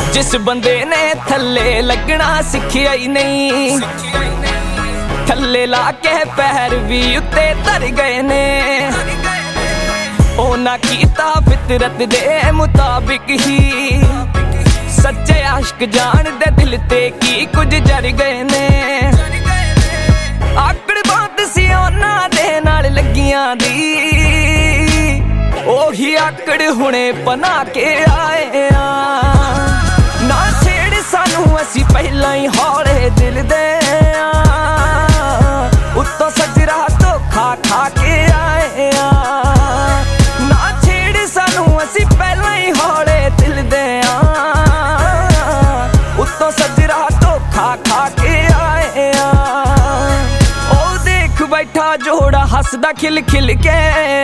जिस बंदे ने थल्ले लगना सिखिया ही नहीं, थल्ले ला के पैर भी उत्ते तर गए ने। ओना कीता फितरत दे मुताबिक ही, सच्चे आशिक जान दे दिल ते की कुछ जर गए ने। आकड़ बहुत सी ओना दे नाल लगियां दी, ओही आकड़ हुणे पना के आए आ। ना छेड़ सानू असी पहला ही हौले दिल दे आ, उत्तों सजरा धोखा खा के आए आ। ना छेड़ सानू असी पहला ही हौले दिल दे आ, उत्तों सजरा धोखा खा के आए आ। ओ देख बैठा जोड़ा हसदा खिल खिल के,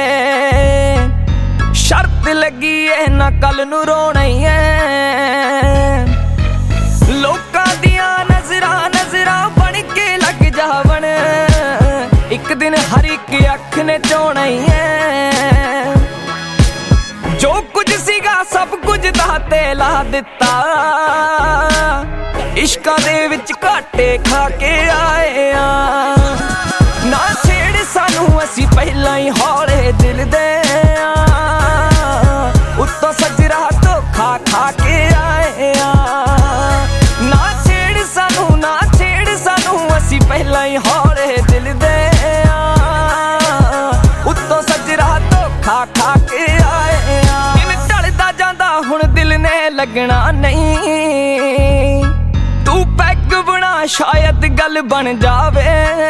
शर्त लगी है ना कल नू रोना ही है। लोकां दियां नजरां नजरां बन के लग जावन, एक दिन हर एक अख ने चोना ही है। जो कुछ सीगा सब कुछ दाते ला दिता, इश्कां दे विच घाटे खा के आए आ। ना छेड़ सानू असी पहला ही हौले दिल दे आ, उत्तों सजरा धोखा खा के आए आ। ना छेड़ सानू असी पहला ही हौले दिल दे आ, उत्तों सजरा धोखा खा के आए आ। इन ढलदा जांदा हुण दिल ने लगना नहीं, तू पैग बना शायद गल बन जावे।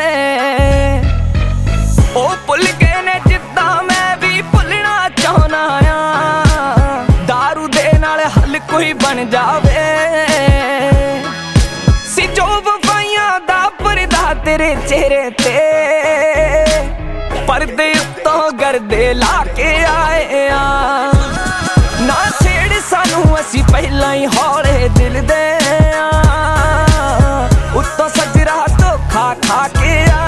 ओ भुल गए ने जिद्दां मैं भी भुलना चाहना आ, दारू दे नाल हल कोई बन जावे। सी जो वफाइयां दा परदा तेरे चेहरे ते, परदे उत्तों गर्दे ला के आए आ। ना छेड़ सानू असी पहला ही हौले दिल दे आ, उत्तों सजरा धोखा खा के आ।